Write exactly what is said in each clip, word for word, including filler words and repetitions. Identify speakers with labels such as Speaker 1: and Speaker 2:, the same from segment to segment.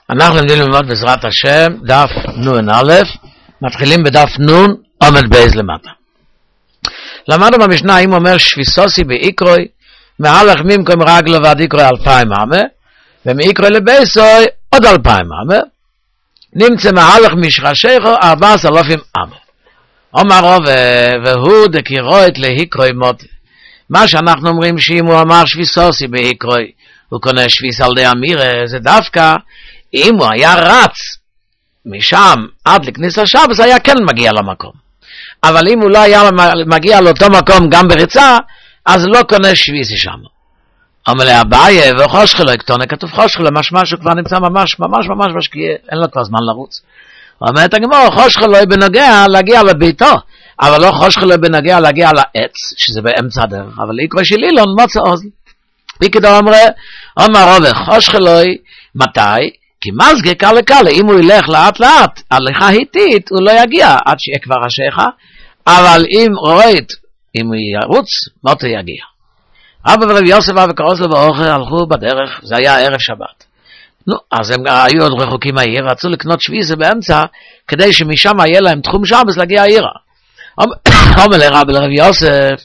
Speaker 1: אנחנו לומדים ללמוד בעזרת השם דף נון א', מתחילים בדף נון עומד בייז למטה. למדנו במשנה אם אומר שפיסוסי באיקרוי מהלך ממקום רגלו ועד איקרוי אלפיים אמה, ומאיקרוי לבייסוי עוד אלפיים אמה, נמצא מהלך משרשייכו ארבע עשרה אלפים אמה. אומר רוב והוא דקירוית להיקרוי מוטי. מה שאנחנו אומרים שאם הוא אמר שפיסוסי באיקרוי הוא קונה שפיס על די אמירה, זה דווקא אם הוא היה רץ משם עד לכניסה שבת, היה כן מגיע למקום. אבל אם הוא לא היה מגיע לאותו מקום גם בריצה, אז לא קונה שביסי שם. אבל להבאיה וחושך לו יקטונה, כתוב חושך לו, משמע שהוא כבר נמצא ממש ממש ממש משקיע, אין לו כבר זמן לרוץ. אומרת הגמור, חושך לו בנוגע להגיע לביתו, אבל לא חושך לו בנוגע להגיע לעץ, שזה באמצע הדרך, אבל איקרוי של אילון מוצא אוזן. ביקדו אמרה, אומר רוב חושך לו, מתי? כי מזגה קלה קלה, אם הוא ילך לאט לאט, הליכה איטית, הוא לא יגיע עד שיהיה כבר השייכה, אבל אם רואה, אם הוא ירוץ, מותו יגיע. אבא ורב יוסף וקרוס לו באוכל הלכו בדרך, זה היה ערב שבת. נו, אז הם היו עוד רחוקים מהעיר, רצו לקנות שביסה באמצע, כדי שמשם יהיה להם תחום שבס להגיע העירה. אומר לרב לרב יוסף,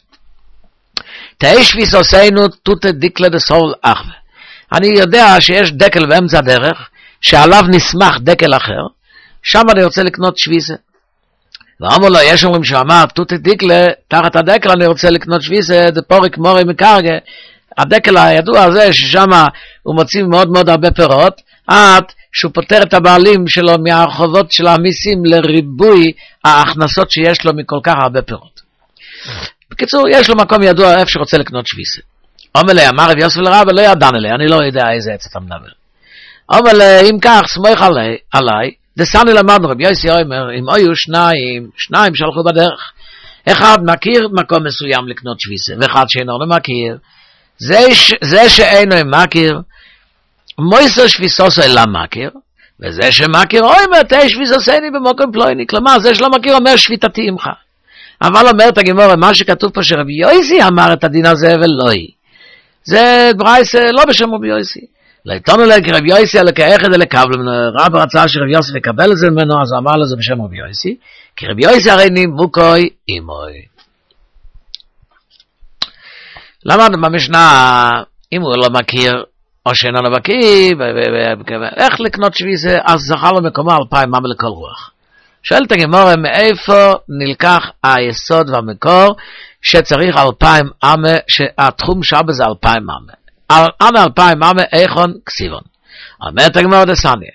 Speaker 1: תהי שביס עושינו תות דיקלה דסול אחווה. אני יודע שיש דקל באמצע הדרך, שעליו נשמח דקל אחר, שם אני רוצה לקנות שביסה. ואמרו לו, יש אומרים שאמר, תותי דקלה, תחת הדקל אני רוצה לקנות שביסה, דפוריק מורי מקרגה, הדקל הידוע הזה, ששם הוא מוציא מאוד מאוד הרבה פירות, עד שהוא פותר את הבעלים שלו מהרחובות של המיסים לריבוי ההכנסות שיש לו מכל כך הרבה פירות. בקיצור, יש לו מקום ידוע איפה שרוצה לקנות שביסה. אומר לי, אמר רב יוסף לרב, לא ידען אלי, אני לא יודע איזה עץ אתה מדבר. אומר לי, אם כך, סמוך עלי, עלי, דסני למדנו, רב יוסי אומר, אם היו שניים, שניים שהלכו בדרך, אחד מכיר מקום מסוים לקנות שביסה, ואחד שאינו לא מכיר, זה, זה שאינו מכיר, מויסו שביסוסו אלא מכיר, וזה שמכיר, אוי, מתי שביסוסני במקום פלויני, כלומר, זה שלא מכיר אומר שביתתי עמך. אבל אומרת הגמרא, מה שכתוב פה שרב יוסי אמר את הדין הזה ולא היא. זה ברייס לא בשם רבי יוסי. לעיתונו לה כרבי יוסי על כאחד אלה קבל, רב רצה שרבי יוסי יקבל את זה ממנו, אז אמר לזה בשם רבי יוסי, כי רבי יוסי הרי נימוקוי אימוי. למדנו במשנה, אם הוא לא מכיר, או שאינו לא מכיר, איך לקנות שביסה, אז זכה לו מקומו אלפיים ממה לכל רוח. שואלת הגמרא, מאיפה נלקח היסוד והמקור, שצריך אלפיים אמה, שהתחום שבה זה אלפיים אמה. על אמה אלפיים אמה, איכון כסיבון. אומרת הגמרא דסניה.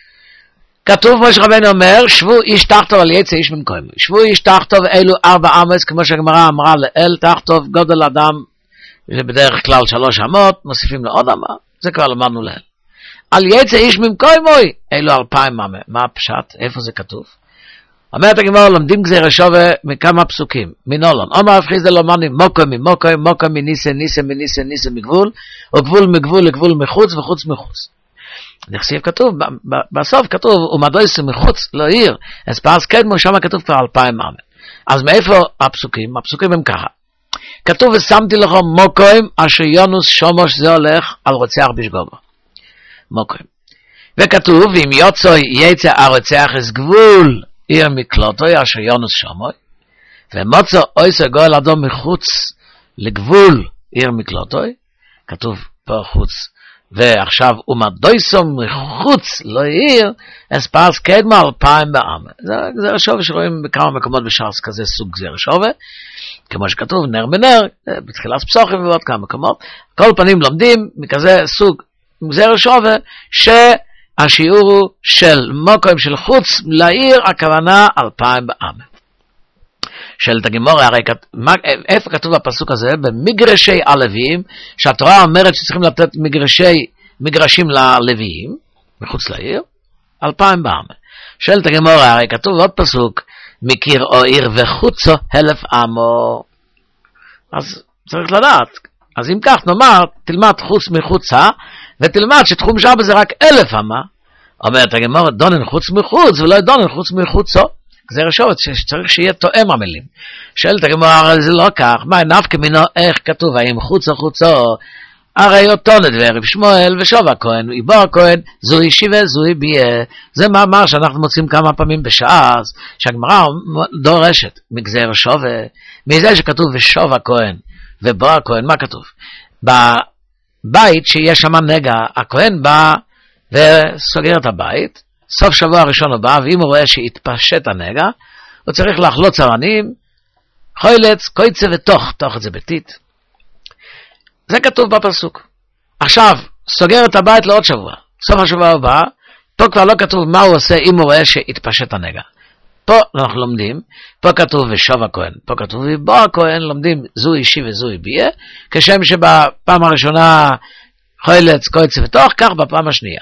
Speaker 1: כתוב כמו שרבנו אומר, שבו איש תחתוב על יצא איש במקום. שבו איש תחתוב אלו ארבע אמס, כמו שהגמרא אמרה לאל תחתוב, גודל אדם, בדרך כלל שלוש אמות, מוסיפים לו עוד אמה, זה כבר למדנו לאל. על יצא איש במקום, אלו אלפיים אמה. מה הפשט? איפה זה כתוב? אומרת הגמרא, לומדים גזירה שווה מכמה פסוקים, מנולון. אומר הפחיז דלומני, מוקם ממוקם, מוקם מניסה, ניסה מניסה, ניסה מגבול, או גבול מגבול לגבול מחוץ וחוץ מחוץ. נכסיב כתוב, בסוף כתוב, ומדויסו מחוץ לעיר, אז פרס קדמו, שם כתוב כבר אלפיים אמה. אז מאיפה הפסוקים? הפסוקים הם ככה. כתוב, ושמתי לך מוקם, אשר יונוס שומוש זה הולך על רוצח בשגוגו. מוקם. וכתוב, אם יוצא יצא הרוצח יש גבול, עיר מקלוטוי אשר יונוס שמוי, ומוצא אויסו גואל אדום מחוץ לגבול עיר מקלוטוי, כתוב פה חוץ, ועכשיו ומדויסו מחוץ לא עיר, אז פרס קדמה אלפיים באמה. זה גזר שווה שרואים בכמה מקומות בשרס כזה סוג גזר שווה, כמו שכתוב נר בנר, בתחילת פסוחים ועוד כמה מקומות, כל פנים לומדים מכזה סוג גזר שווה, ש... השיעור הוא של מוקם של חוץ לעיר, הכוונה אלפיים באמה. של תגימור, הרי איפה כתוב הפסוק הזה? במגרשי הלוויים, שהתורה אומרת שצריכים לתת מגרשי, מגרשים ללוויים, מחוץ לעיר, אלפיים באמה. של תגימור, הרי כתוב עוד פסוק, מקיר או עיר וחוצו אלף אמו. אז צריך לדעת. אז אם כך נאמר, תלמד חוץ מחוצה, ותלמד שתחום שבה זה רק אלף אמה, אומרת הגמרא, דונן חוץ מחוץ, ולא דונן חוץ מחוצו. זה רשובת שצריך שיהיה תואם המילים. שואלת הגמרא, זה לא כך, מה נפקא מינו, איך כתוב, האם חוצו חוצו, הרי אותו נדבר שמואל ושוב הכהן, איבור הכהן, זוהי שיבה, זוהי ביה. זה מאמר שאנחנו מוצאים כמה פעמים בש"ס, שהגמרא דורשת מגזר שווה, מזה שכתוב ושוב הכהן ובור הכהן, מה כתוב? בבית שיש שם נגע, הכהן בא וסוגר את הבית, סוף שבוע הראשון הבא, ואם הוא רואה שהתפשט הנגע, הוא צריך לחלוץ צרנים, חוילץ, קויצה ותוך, תוך את זה ביתית. זה כתוב בפסוק. עכשיו, סוגר את הבית לעוד שבוע. סוף השבוע הבא, פה כבר לא כתוב מה הוא עושה אם הוא רואה שהתפשט הנגע. פה אנחנו לומדים, פה כתוב ושוב הכהן, פה כתוב ובוא הכהן, לומדים זו אישי וזו ביה, כשם שבפעם הראשונה חוילץ, קויצה ותוך, כך בפעם השנייה.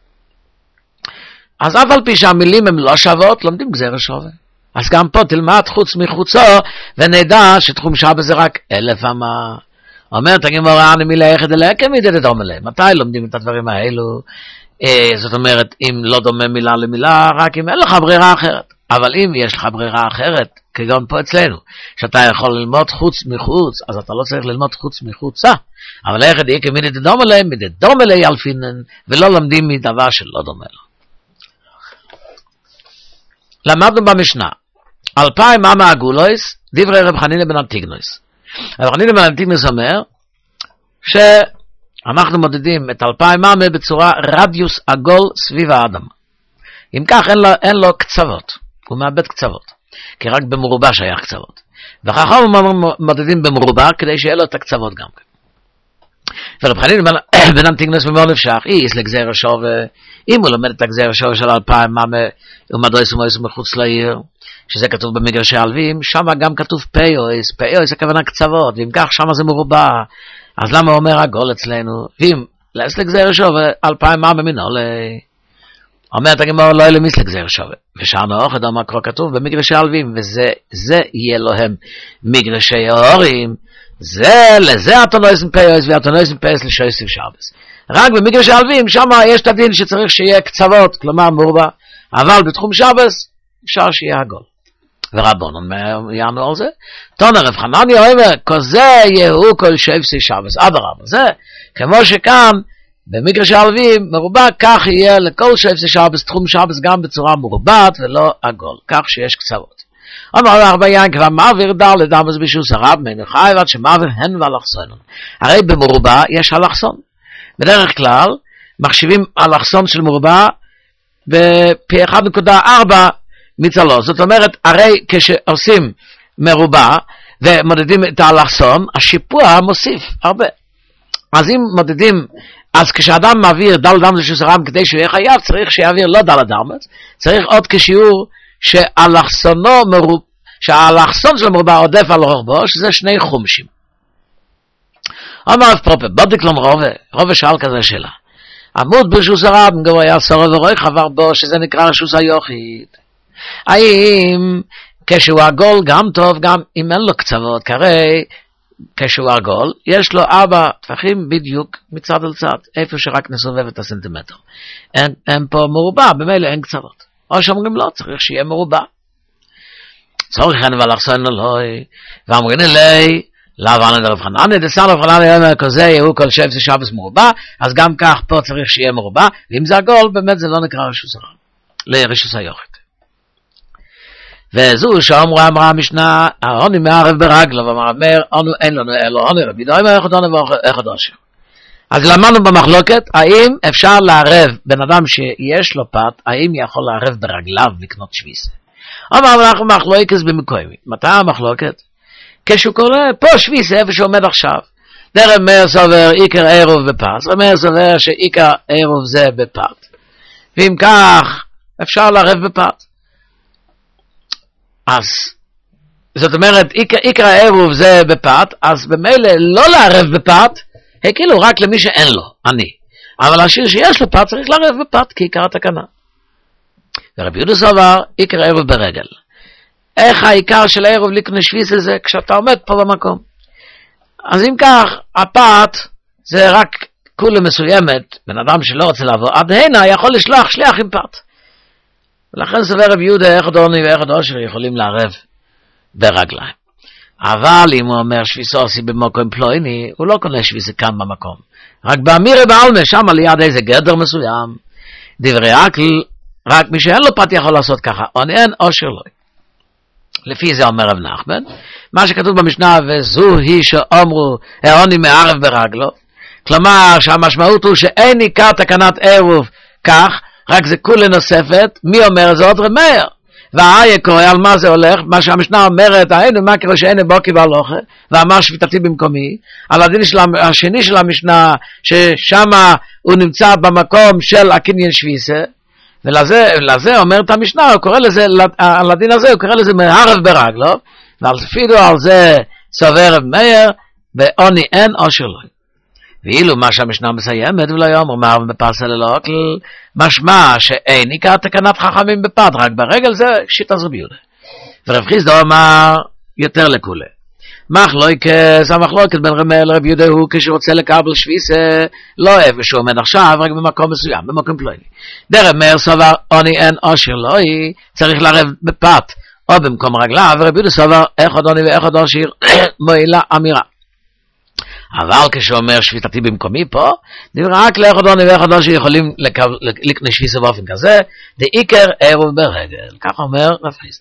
Speaker 1: אז אף על פי שהמילים הן לא שוות, לומדים גזר שווה. אז גם פה תלמד חוץ מחוצו, ונדע שתחום שבת זה רק אלף אמה. אומרת הגמרא, אני מילה יחד אליה, כמידת דומה להם. מתי לומדים את הדברים האלו? אה, זאת אומרת, אם לא דומה מילה למילה, רק אם אין לך ברירה אחרת. אבל אם יש לך ברירה אחרת, כגון פה אצלנו, שאתה יכול ללמוד חוץ מחוץ, אז אתה לא צריך ללמוד חוץ מחוצה. אבל יחד יהיה כמידת דומה להם, מידת דומה להם ילפינן, ולא לומדים מדבר שלא דומה לו. למדנו במשנה, אלפיים אמה אגולויס, דברי רב חנינא בן אנטיגנוס. רב חנינא בן אנטיגנוס אומר, שאנחנו מודדים את אלפיים אמה בצורה רדיוס עגול סביב האדם. אם כך אין לו, אין לו קצוות, הוא מאבד קצוות, כי רק במרובע שייך קצוות. וחכם מודדים במרובע כדי שיהיה לו את הקצוות גם כן. ורב חנינא בן אנטיגנוס במאוד נפשך, איס לגזר שווה, אם הוא לומד את הגזר שווה של אלפיים אמה, ומדויס ומויס מחוץ לעיר, שזה כתוב במגרשי הלווים, שם גם כתוב פייויס, פייויס הכוונה קצוות, ואם כך שם זה מרובע, אז למה הוא אומר עגול אצלנו? ואם לאס לגזר שווה, אלפיים אמה מנעולי, אומרת הגמרא לא יהיה למיס לגזר שווה, ושענו אוכד אמר כבר כתוב במגרשי הלווים, וזה זה יהיה להם מגרשי ההורים, זה לזה אתונויסן פייוס, ואתונויסן פייוס לשויסים שבס. רק במגרשי הלווים, שם יש את הדין שצריך שיהיה קצוות, כלומר מרובע, אבל בתחום שבס, אפשר שיהיה עגול. ורבונן יענו על זה. תונה רב חנניה אומר, כזה יהיו כל שבסי שבס. אדרבה, זה כמו שכאן, במגרשי הלווים, מרובע, כך יהיה לכל שבסי שבס, תחום שבס גם בצורה מרובעת ולא עגול, כך שיש קצוות. אמר הרבה יין כבר מעביר דר לדמוס בישוס הרב מן חי ועד שמעביר הן ואלכסון. הרי במרובע יש אלכסון. בדרך כלל מחשיבים אלכסון של מרובע בפי אחת נקודה ארבע מצלו. זאת אומרת, הרי כשעושים מרובע ומודדים את האלכסון, השיפוע מוסיף הרבה. אז אם מודדים, אז כשאדם מעביר דל דמוס בישוס הרב כדי שהוא יהיה חייב, צריך שיעביר לא דל דמוס, צריך עוד כשיעור שאלכסונו מרובע, שהאלכסון של מרובע עודף על רוחבו, שזה שני חומשים. אמר אף פרופר, בודיק לום רובה, רובה שאל כזה שאלה. עמוד ברשוס הרב, גבו היה סורר ורוי חבר בו, שזה נקרא רשוס היוחד. האם כשהוא עגול גם טוב, גם אם אין לו קצוות, כרי כשהוא עגול, יש לו ארבע טפחים בדיוק מצד אל צד, איפה שרק נסובב את הסנטימטר. אין, אין פה מרובע, במילא אין קצוות. או שאומרים לא, צריך שיהיה מרובע. צורך אין ואלכסון אלוהי, ואמרים לי, להבנה דרב חנניה, דסן רב חנניה אומר, כזה יהיו כל שבסי שבס מרובע, אז גם כך פה צריך שיהיה מרובע, ואם זה עגול, באמת זה לא נקרא רשוס הרב, לרשוס היוחד. וזו שאומרה אמרה המשנה, העוני מערב ברגלו, ואמר אומר, אנו אין לנו אלו, עוני רבי דוי מאחד עוני ואחד עושר. אז למדנו במחלוקת, האם אפשר לערב בן אדם שיש לו פת, האם יכול לערב ברגליו לקנות שביסה? אמר אנחנו מחלוקת במקוימי. מתי המחלוקת? כשהוא קורא פה שביסה, איפה שעומד עכשיו. דרם מאיר סובר עיקר עירוב בפת, רב מאיר סובר שעיקר עירוב זה בפת. ואם כך, אפשר לערב בפת. אז, זאת אומרת, עיקר, עיקר העירוב זה בפת, אז במילא לא לערב בפת, כאילו רק למי שאין לו, אני. אבל השיר שיש לו פת צריך לערב בפת, כי עיקר התקנה. ורבי יהודה סובר, עיקר העירוב ברגל. איך העיקר של העירוב לקנות שביסה זה כשאתה עומד פה במקום. אז אם כך, הפת זה רק כולה מסוימת, בן אדם שלא רוצה לעבור, עד הנה יכול לשלוח שליח עם פת. ולכן סובר רבי יהודה, איך אדוני ואיך אדושר יכולים לערב ברגליים. אבל אם הוא אומר שביסו עושה במקום פלויני, הוא לא קונה שביסה כאן במקום. רק באמירי בעלמה, שם ליד איזה גדר מסוים, דברי עקל, רק מי שאין לו פת יכול לעשות ככה, עוני אין עושר לא. לפי זה אומר רב נחמן, מה שכתוב במשנה, וזו היא שאומרו, העוני מערב ברגלו, כלומר שהמשמעות הוא שאין עיקר תקנת עירוב כך, רק זה כולה נוספת, מי אומר זאת? רב מאיר. והאיה קורא על מה זה הולך, מה שהמשנה אומרת, היינו מה קורה שאין בוקי והלוכה, ואמר שביתתי במקומי, על הדין של השני של המשנה, ששם הוא נמצא במקום של הקניין שוויסה, ולזה לזה אומרת המשנה, הוא קורא לזה, על הדין הזה הוא קורא לזה מערב ברגלו, ועל פידו על זה סובר רב מאיר, ועוני אין עושר לא. ואילו מה שהמשנה מסיימת ולא יאמר מערב בפס אלא אוכל, משמע שאין עיקר תקנת חכמים בפת, רק ברגל זה שיטת רבי יהודה. ורב חיסדא אמר יותר לכולה. מחלוקת, המחלוקת בין רב מאיר לרב יהודה הוא כשרוצה לקבל שוויסה, לא איפה שהוא עומד עכשיו, רק במקום מסוים, במקום פלוני. דרב מאיר סובר עוני אין עושר לא, צריך לערב בפת או במקום רגלה, ורב יהודה סובר אחד עוני ואחד עושר מועילה אמירה. אבל כשאומר שביתתי במקומי פה, נראה רק לאחד עוני ואחד עושר יכולים לקנות שוויסה באופן כזה, דעיקר עירוב ברגל, כך אומר רב חיסדא.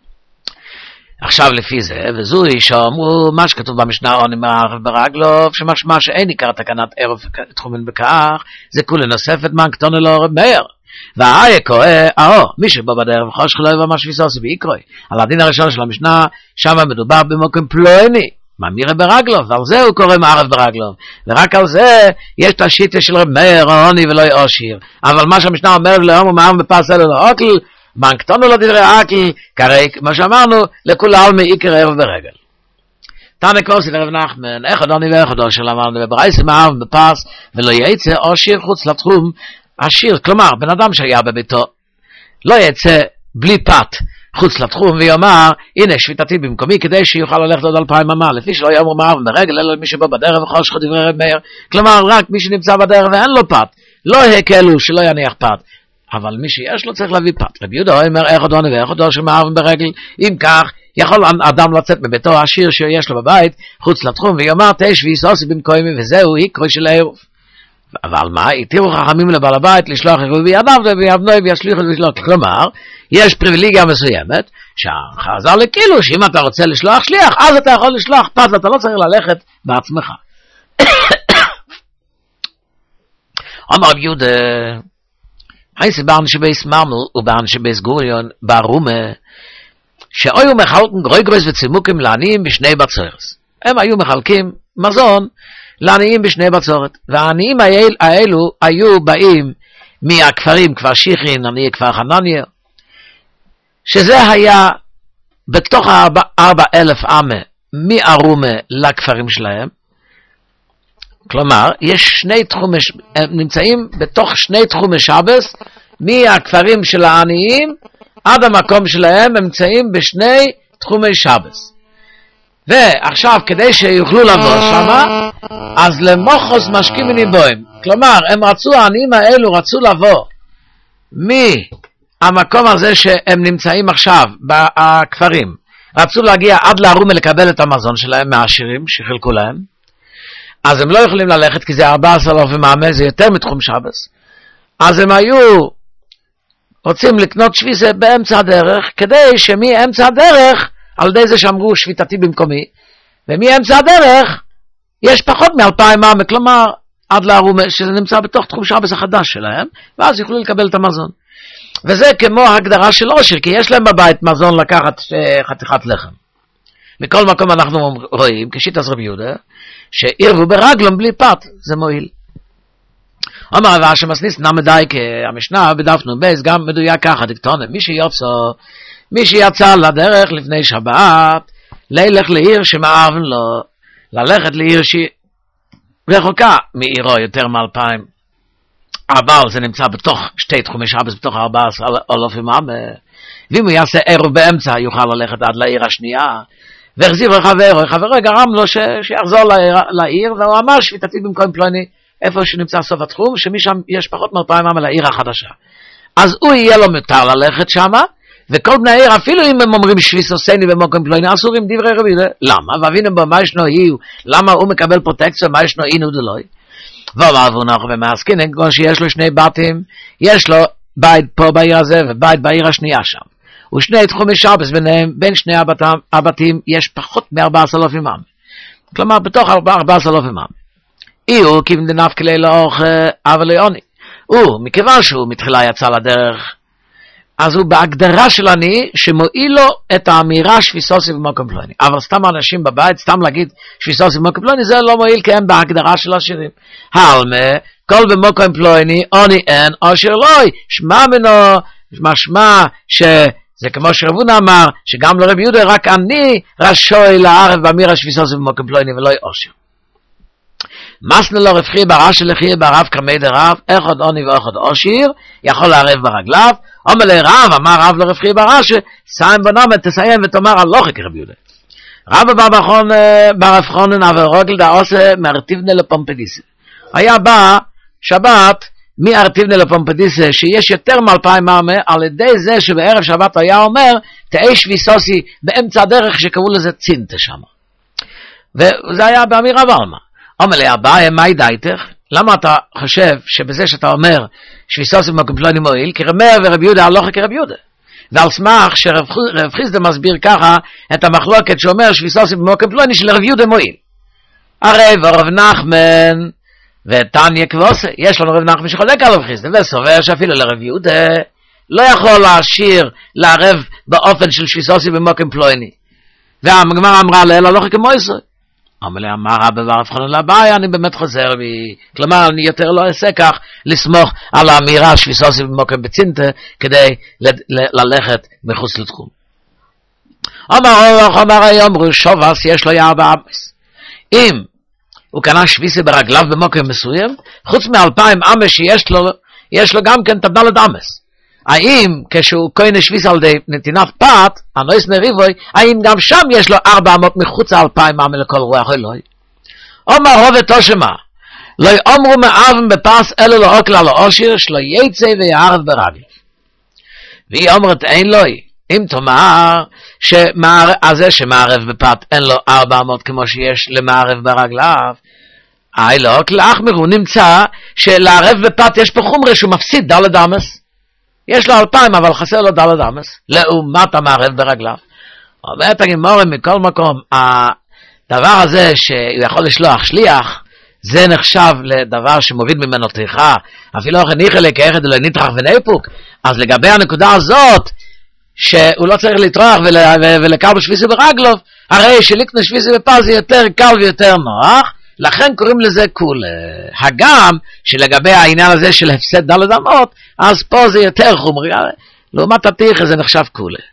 Speaker 1: עכשיו לפי זה, וזו היא שאומרו מה שכתוב במשנה עוני מערב ברגלו, שמשמע שאין עיקר תקנת עירוב תחומין בכך, זה כולה נוספת מן קטונה לו רב מאיר. והאיה קורא, אהו, מי שבא בדרך וחושך לא יבוא מה שוויסה עושה בעיקרוי. על הדין הראשון של המשנה, שם מדובר במקום פלוני, מאמירה ברגלו, ועל זה הוא קורא מערב ברגלו. ורק על זה יש את השיטה של רב מאיר, עוני ולא עושר. אבל מה שהמשנה אומרת לאום הוא מערב בפס אלו לאוקל, מן קטונו לא דברי עקל, כרי, כמו שאמרנו, לכול העלמי עיקר עירוב ברגל. תנא קוסי לרב נחמן, אחד עוני ואחד עושר, אמרנו, וברייסה מערב בפס, ולא יצא עושר חוץ לתחום עשיר. כלומר, בן אדם שהיה בביתו, לא יצא בלי פת חוץ לתחום, ויאמר, הנה שביתתי במקומי, כדי שיוכל ללכת עוד אלפיים אמה, לפי שלא יאמר מערב ברגל, אלא מי שבא בדרך וחושך דברי רב מאיר. כלומר, רק מי שנמצא בדרך ואין לו פת, לא הקלו שלא יניח פת. אבל מי שיש לו צריך להביא פת. רבי יהודה אומר אחד עוני ואחד עושר מערב ברגל, אם כך יכול אדם לצאת מביתו העשיר שיש לו בבית חוץ לתחום ויאמר תשוויס עושי במקומי, וזהו עיקרו של עירוב. אבל מה? התירו חכמים לבעל הבית לשלוח עירוב בידיו ויבנוי וישליחו וישלוח. כלומר, יש פריבילגיה מסוימת שהחז"ל כאילו שאם אתה רוצה לשלוח שליח, אז אתה יכול לשלוח פת ואתה לא צריך ללכת בעצמך. אמר רבי יהודה, הייסי באנשי בייס מרמל ובאנשי בייס גוריון ברומה, שהיו מחלקים גרויגרויס וצימוקים לעניים בשני בצורס. הם היו מחלקים מזון לעניים בשני בצורת, והעניים האל, האלו היו באים מהכפרים כפר שיחין, עניי כפר חנניה, שזה היה בתוך ארבע, ארבע אלף עמה מארומה לכפרים שלהם. כלומר, יש שני תחומי, הם נמצאים בתוך שני תחומי שבס, מהכפרים של העניים עד המקום שלהם, הם נמצאים בשני תחומי שבס. ועכשיו, כדי שיוכלו לבוא שמה, אז למוחוס משקים מניבוים. כלומר, הם רצו, העניים האלו רצו לבוא מהמקום הזה שהם נמצאים עכשיו, בכפרים. רצו להגיע עד לארומה לקבל את המזון שלהם, מהעשירים שחילקו להם. אז הם לא יכולים ללכת, כי זה ארבע עשרה אלף מאמה, זה יותר מתחום שבס. אז הם היו רוצים לקנות שוויסה באמצע הדרך, כדי שמאמצע הדרך, על ידי זה שאמרו שביתתי במקומי, ומאמצע הדרך, יש פחות מאלפיים מאמה, כלומר, עד לארומה, שזה נמצא בתוך תחום שבס החדש שלהם, ואז יוכלו לקבל את המזון. וזה כמו הגדרה של עושר, כי יש להם בבית מזון לקחת חתיכת לחם. מכל מקום אנחנו רואים, כשיטת רבי יהודה, שעירבו ברגלם בלי פת, זה מועיל. אומר רבא שמסניס נמדי כהמשנה בדף נ"ב, גם מדויק ככה, דקטונה, מי שיוצא, מי שיצא לדרך לפני שבת, ללך לעיר שמערבן לו, ללכת לעיר שהיא רחוקה מעירו יותר מאלפיים, אבל זה נמצא בתוך שתי תחומי שבס, בתוך ארבע עשרה אלף מאמה, ואם הוא יעשה עירוב באמצע, יוכל ללכת עד לעיר השנייה, והחזיר לחברו, חברו גרם לו ש... שיחזור לעיר, לעיר, והוא אמר שביתתי במקום פלוני, איפה שנמצא סוף התחום, שמשם יש פחות מאלפיים אמה לעיר החדשה. אז הוא יהיה לו מותר ללכת שמה, וכל בני העיר, אפילו אם הם אומרים שוויסוסני במקום פלוני, אסורים דברי רבי. למה? ואבינו בו מה ישנו איהו, למה הוא מקבל פרוטקציה, מה ישנו אינו דלוי? ואומר ונוח ומעסקינן, כמו שיש לו שני בתים, יש לו בית פה בעיר הזה ובית בעיר השנייה שם. ושני תחומי שבס ביניהם, בין שני הבתים, הבתים יש פחות מ-ארבעה עשר אלף עמם. כלומר, בתוך ארבעה עשר אלף עמם. איהו כיוון דנף כלי לאורך אבל לעוני. הוא, מכיוון שהוא מתחילה יצא לדרך, אז הוא בהגדרה של עני, שמועיל לו את האמירה שפיסוסי במוקם פלוני. אבל סתם אנשים בבית, סתם להגיד שפיסוסי במוקם פלוני, זה לא מועיל, כי הם בהגדרה של השירים. העלמה, כל במוקם פלוני, עוני אין, עושר לוי, שמע מנו, משמע שזה כמו שרבונה אמר, שגם לרב יהודה, רק אני רשוי לערב באמירה שפיסוסי במוקם פלוני, ולא עושר. מסנה לו רב חייא בר אשי לחייא ברב קמי דרב, אחד עוני ואחד עושיר, יכול לערב ברגליו, אומר לרב, אמר רב לרב חייא בר אשי, סיים בנומת, תסיים ותאמר על לוחק רב יהודה. רב ברב חונן אבל רוגל דה עושה מארטיבנה לפומפדיסה. היה בא שבת מארטיבנה לפומפדיסה, שיש יותר מאלפיים מאמה, על ידי זה שבערב שבת היה אומר, תאי שביסוסי באמצע הדרך שקראו לזה צינטה שם. וזה היה באמירה ולמה. אומר לי, אבא, מה ידעתך? למה אתה חושב שבזה שאתה אומר שפיסוסי במוקם פלוני מועיל? כי רב מאיר ורב יהודה הלוכה כרב יהודה. ועל סמך שרב חיסדא מסביר ככה את המחלוקת שאומר שפיסוסי במוקם פלוני שלרב יהודה מועיל. הרי ורב נחמן ותניא כבוסי, יש לנו רב נחמן שחולק על רב חיסדא, וסובר שאפילו לרב יהודה לא יכול להשאיר לערב באופן של שפיסוסי במוקם פלוני. והגמרא אמרה לה, הלוכה כמויסוי. אמר לי, אמר רבי ברב חונן לבעיה, אני באמת חוזר בי. כלומר, אני יותר לא אעשה כך, לסמוך על האמירה שפיסוסי במוקם בצינטה, כדי ל- ל- ללכת מחוץ לתחום. אמר רבי חונן אמרו, שובס יש לו ירבע אמס. אם הוא קנה שפיסי ברגליו במוקם מסוים, חוץ מאלפיים אמס שיש לו, יש לו גם כן תדלת אמס. האם כשהוא קונה שביס על די נתינת פת, הנויס נריבוי, האם גם שם יש לו ארבע אמות מחוץ האלפיים אמות לכל רוח אלוהי? אומר רוב תושמה, לא יאמרו מאבן בפס אלו לא אוקלה לא אושיר, שלא יצא ויערב ברגל. והיא אומרת אין לוי, אם תאמר שזה שמערב בפת אין לו ארבע אמות כמו שיש למערב ברגליו, אי לא אוקלה אחמר, הוא נמצא שלערב בפת יש פה חומרי שהוא מפסיד דלת אמס, יש לו אלפיים, אבל חסר לו דלת אמס, לעומת המערב ברגליו. אומרת הגמרא מכל מקום, הדבר הזה שהוא יכול לשלוח שליח, זה נחשב לדבר שמוריד ממנו טרחה, אפילו אחרי ניחא לכאחד ולניטרח ונאפוק, אז לגבי הנקודה הזאת, שהוא לא צריך לטרוח ולקר בשביסי ברגלוב, הרי שלקנה שביסי בפר זה יותר קל ויותר נוח, לכן קוראים לזה כולה. הגם שלגבי העניין הזה של הפסד דלת אמות, אז פה זה יותר חומרי, לעומת התיך זה נחשב כולה.